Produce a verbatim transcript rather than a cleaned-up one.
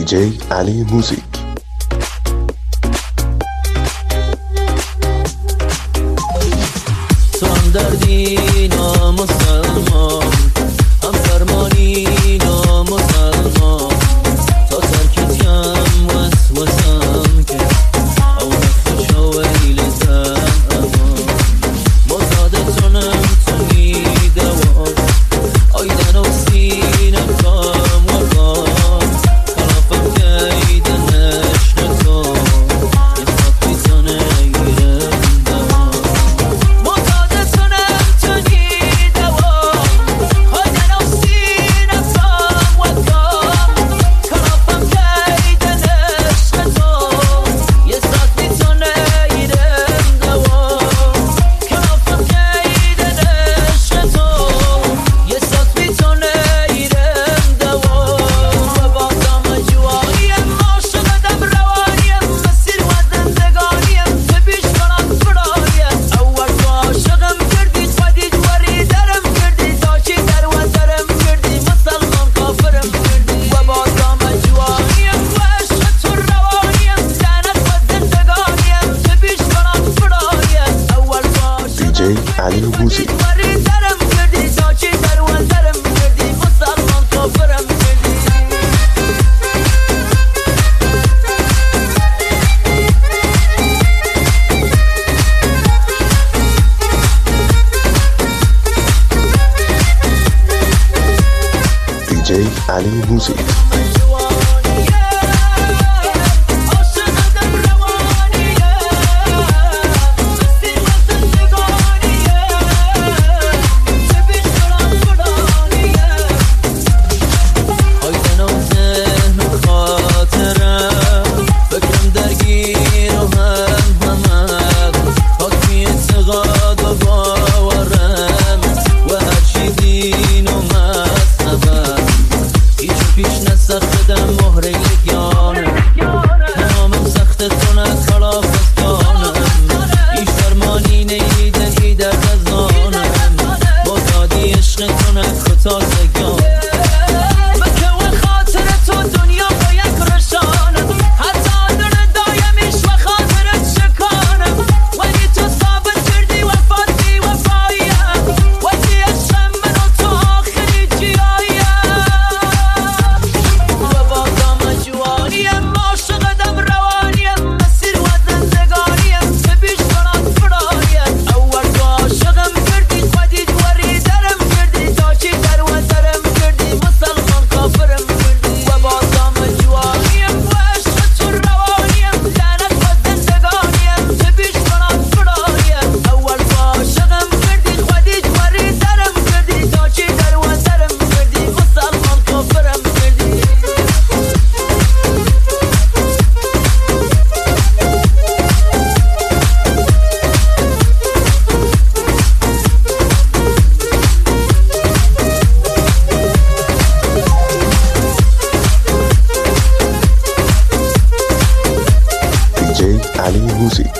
دیجی علی موزیک. تو هم دردی نامسلمان، هم فرمانی نامسلمان، تا ترکت کم وسوسم که او نفت شویل زم امان مزادتونم تونی دوام آیدن و سینم کام و کام خلافم گیدن نشن تو یه خطی تانه ایرم دوام مزادتونم تونی دوام آیدن و سینم کام و کام خلافم گیدن نشن تو یه خطی تانه ایرم دوام خلافم گیدن نشن تو یه خطی تانه ایرم دوام و بازم جوانیم عاشقتم روانیم مسیر و زندگانیم تو بیش کنم فرانیم اول تو عاشقم کردی خودی جوری درم کردی تا چی در و درم کردی مسلمان کافرم کردی و بازم جوانیم و عشق تو روانیم لعنت و زندگانیم تو بیش کنم فرانیم اول تو عاشقم دیجی علی موزیک. جوری درم کردی تا چی در و درم کردی مسلمان کافرم کردی دیجی علی موزیک. سختم مهره یگانه تمامم سخت کنه خلاف دانم ایش فرمانی نیدن ای در دزانم بازادی عشق کنه خطا سگان مکه و خاطر تو دنیا باید رشانم حتی در دایمیش و خاطرت شکانم ولی تو ثابت کردی وفاتی وفایم ولی عشقم من و تو آخری جیایم جوانیم عاشقتم روانیم مسیر و زندگانیم تو بیش کنم فرایم اول تو عاشقم کردی خودی جوری درم کردی تا چی در و درم کردی مسلمان کافرم کردی و بازم جوانیم و عشق تو روانیم لعنت و زندگانیم تو بیش کنم فرایم اول تو عاشقم کردی خودی جوری درم کردی تا چی در و درم کردی مسلمان کافرم کردی دیجی علی موزیک.